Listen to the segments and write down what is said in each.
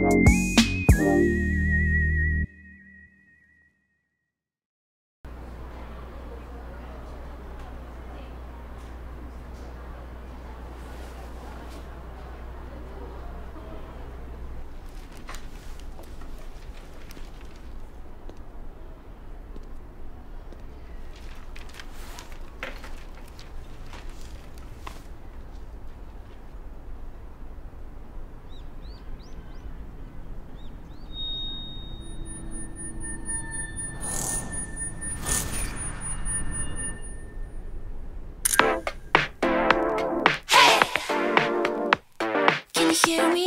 Hear me?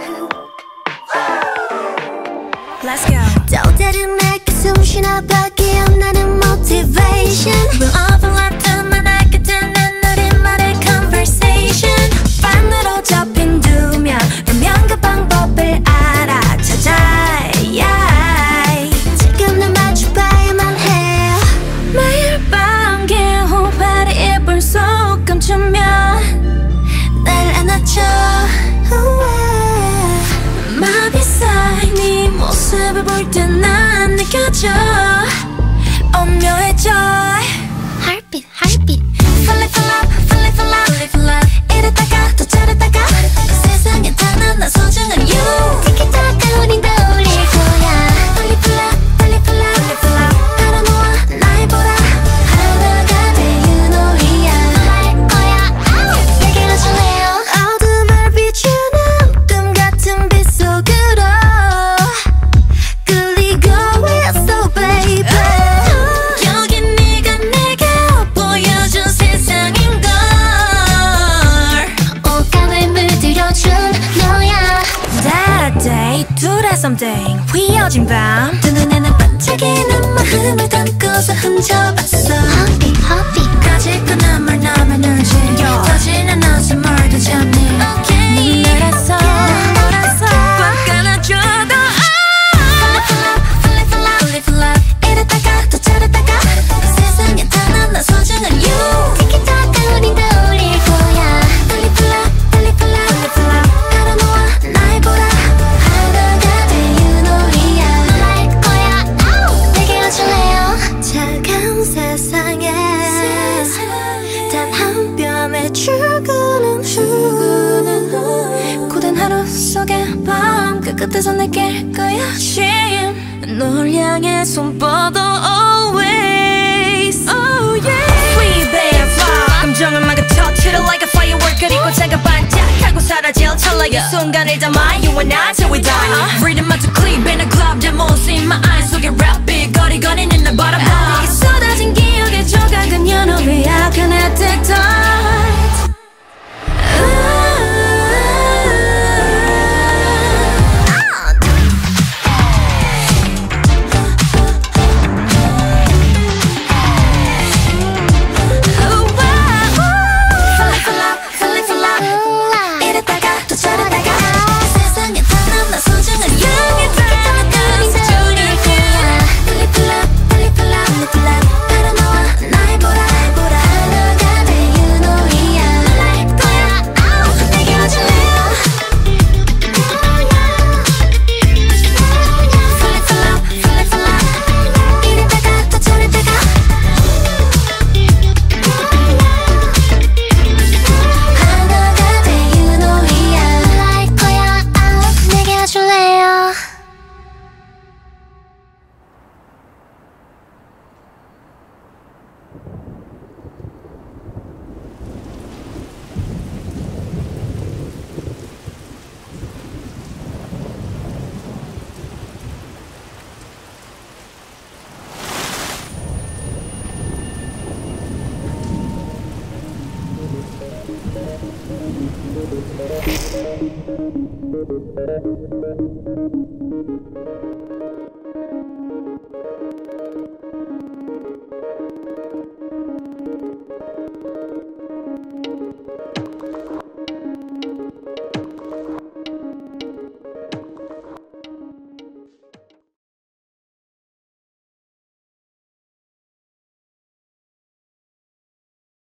Let's go. 또 다른 맑게 숨쉬나밖에 없나는 motivation. We'll overlap to 만나게 되는 우리만의 conversation. 반으로 접힌 두 면 분명 그 방법을 알아찾아. 지금 날 마주봐야만 해. 매일 밤 개호화를 이불 속 감추면 날 안아줘. 마비사이 네 모습을 볼 때 난 느껴져 오묘해져. Heartbeat, heartbeat. Fall in love, fall in love, fall in love. 이랬다가 또 저랬다가 세상에 단 하나 소중한 you. 티키타카 우린 다 어울릴 거야. Fall in love, fall in love, fall in love. 바로 너와 날 보라 하루가 매일 놀이야. 할 거야 내게 와줄래요. 어둠을 비추는 꿈 같은 빛 속으로 끌리고 있어 baby. 여긴 네가 내게 보여준 세상인걸. 옷감을 물들여준 너야. That 둘의 something 휘어진 밤 두 눈에는 반짝이는 마음을 담고서 훔쳐봤어. Heartbeat, heartbeat. 가질 건 아무 나만 울지 터지는 웃음을 더 참니. 눈을 알아서 꽉 안아줘도 Fall in love, fall in love. 이랬다가 또 저랬다가 세상에 단 하나 소중한 you. 티키타카 우린 다 어울릴 거야. Fall in love, fall in love, fall in love. 바로 너와 날 보라 하루가 매일 놀이야. 할 거야 내게 와줄래요. 차가운 세상에 단 한 뼘의 출근은 후 고된 하루 속의 밤 그 끝에서 느낄 거야 쉼. 널 향해 손 뻗어 always. Oh yeah. Sweet babe fly. 감정을 막아 touch it like a firework. 그리고 잠깐 반짝하고 사라질 찰나의 이 순간을 담아 you and I till we die. Freedom to clean in a club 내 모습 in my eyes 속에 rap beat 거리거리는 날 바라봐. 내게 쏟아진 기억의 조각은 연호의 약한 at the time.